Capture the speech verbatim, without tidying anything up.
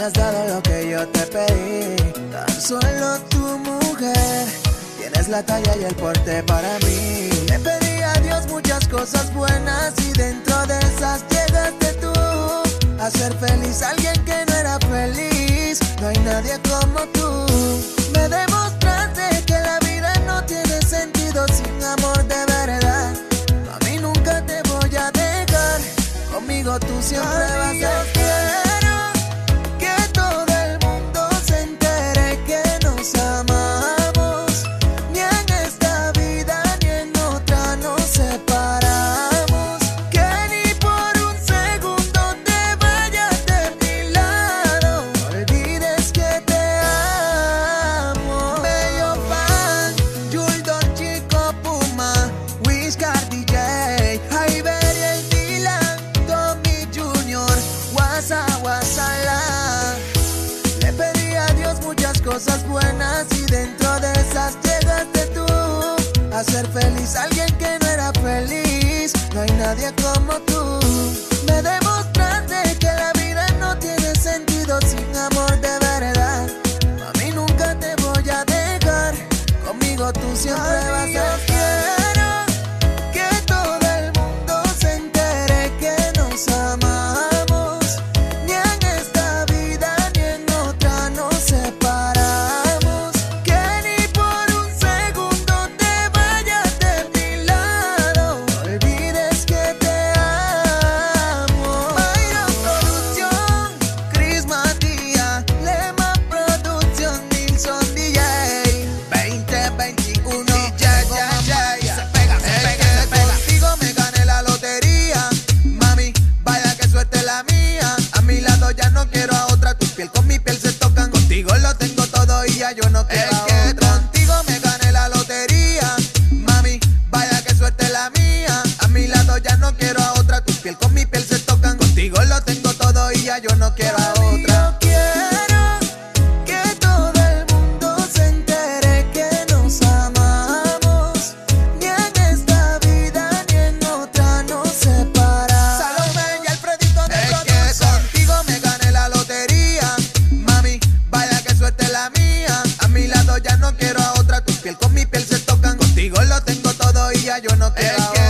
me has dado lo que yo te pedí. Tan solo tu mujer tienes la talla y el porte para mí. Le pedí a Dios muchas cosas buenas y dentro de esas llegaste tú. Hacer feliz a alguien que no era feliz. No hay nadie como tú. Me demostraste que la vida no tiene sentido sin amor de verdad. A mí nunca te voy a dejar. Conmigo tú siempre vas a estar. Cosas buenas y dentro de esas llegaste tú. Hacer feliz a alguien que no era feliz. No hay nadie como tú. Me demostraste que la vida no tiene sentido sin amor de verdad. A mí nunca te voy a dejar. Conmigo tú siempre vas a estar. Yo no quiero es que otra. Contigo me gané la lotería. Mami, vaya que suerte la mía. A mi lado ya no quiero a otra. Tu piel con mi piel se tocan. Contigo lo tengo todo y ya yo no quiero a otra. Yo quiero que todo el mundo se entere que nos amamos. Ni en esta vida ni en otra nos separamos. Salomé y Alfredito de es que contigo me gané la lotería. Mami, vaya que suerte la mía. A mi lado ya no quiero a otra. Tu piel con mi piel se tocan. Contigo lo tengo todo y ya yo no quiero a otra.